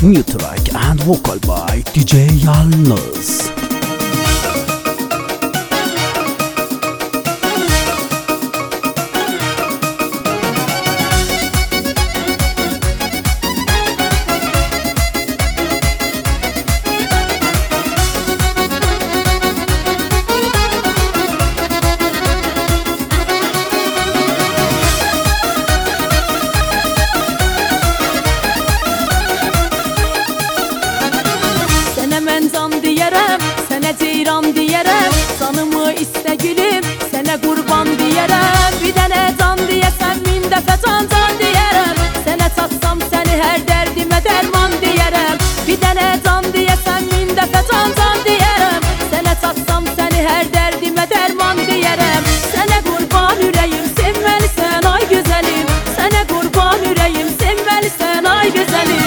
New track and vocal by DJ Yalnız. Mən can deyərəm, sənə ceyran deyərəm. Canımı istə gülüm, sənə qurban deyərəm. Bir dənə can deyəsən, min dəfə can deyərəm. Sənə çatsam səni hər dərdimə dərman deyərəm. Bir dənə can deyəsən, min dəfə can deyərəm. Sənə çatsam səni hər dərdimə dərman deyərəm. Sənə qurban ürəyim, sevməlisən ay gözəlim. Sənə qurban ürəyim, sevməlisən ay gözəlim.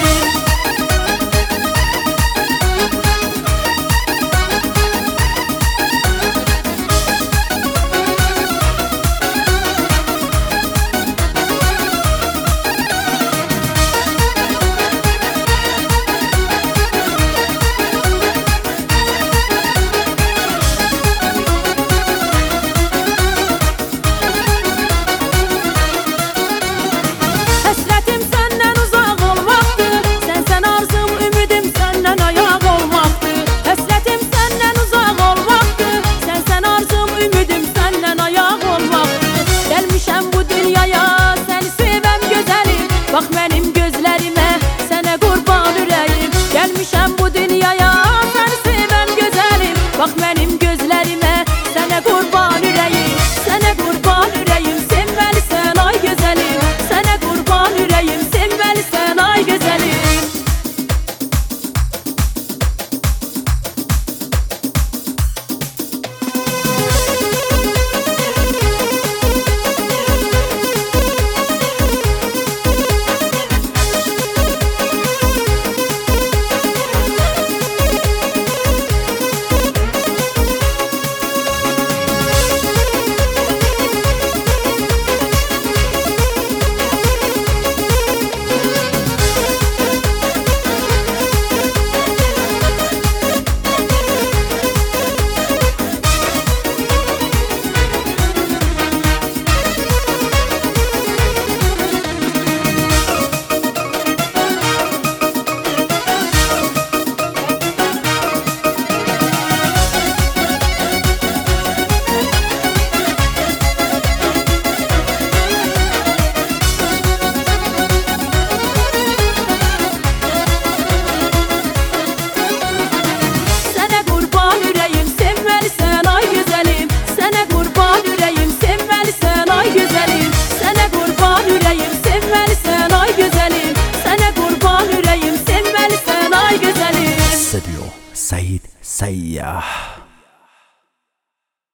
Bax mənim gözlərimə, sənə qurban ürəyim. Gəlmişəm bu dünyaya, səni sevəm gözəlim. Bax mənim gözlərimə, sənə qurban ürəyim. Sənə qurban ürəyim, sevməlisən ay gözəlim. Sənə qurban ürəyim, sevməlisən ay gözəlim. Said Sayyah.